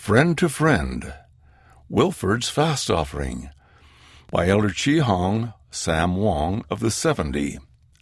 Friend to Friend, Wilford's Fast Offering, by Elder Chi Hong Sam Wong of the 70.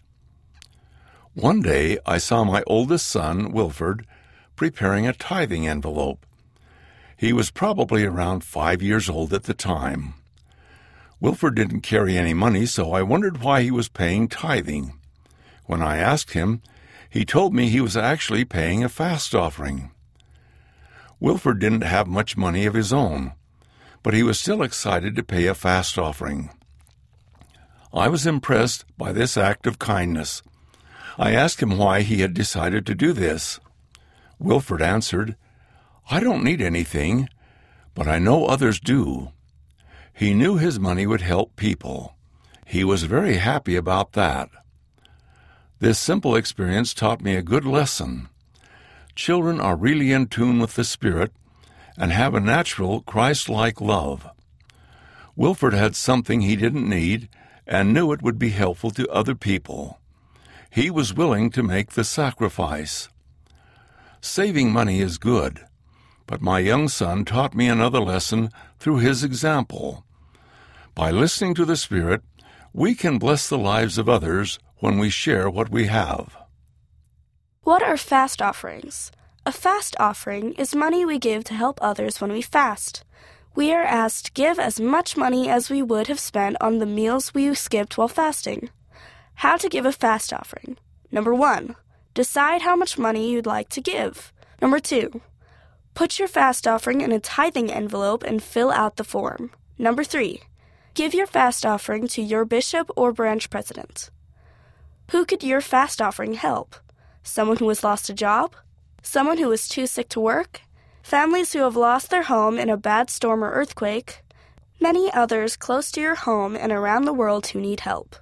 One day I saw my oldest son, Wilford, preparing a tithing envelope. He was probably around 5 years old at the time. Wilford didn't carry any money, so I wondered why he was paying tithing. When I asked him, he told me he was actually paying a fast offering. Wilford didn't have much money of his own, but he was still excited to pay a fast offering. I was impressed by this act of kindness. I asked him why he had decided to do this. Wilford answered, "I don't need anything, but I know others do." He knew his money would help people. He was very happy about that. This simple experience taught me a good lesson. Children are really in tune with the Spirit and have a natural Christ-like love. Wilford had something he didn't need and knew it would be helpful to other people. He was willing to make the sacrifice. Saving money is good, but my young son taught me another lesson through his example. By listening to the Spirit, we can bless the lives of others when we share what we have. What are fast offerings? A fast offering is money we give to help others when we fast. We are asked to give as much money as we would have spent on the meals we skipped while fasting. How to give a fast offering. Number 1, decide how much money you'd like to give. Number 2, put your fast offering in a tithing envelope and fill out the form. Number 3, give your fast offering to your bishop or branch president. Who could your fast offering help? Someone who has lost a job? Someone who is too sick to work? Families who have lost their home in a bad storm or earthquake? Many others close to your home and around the world who need help.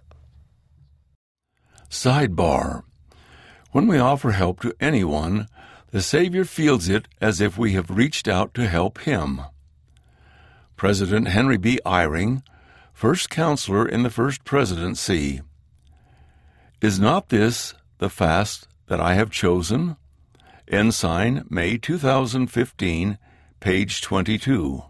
Sidebar: when we offer help to anyone, the Savior feels it as if we have reached out to help him. President Henry B. Eyring, first counselor in the First Presidency. Is not this the fast that I have chosen? Ensign, May 2015, page 22.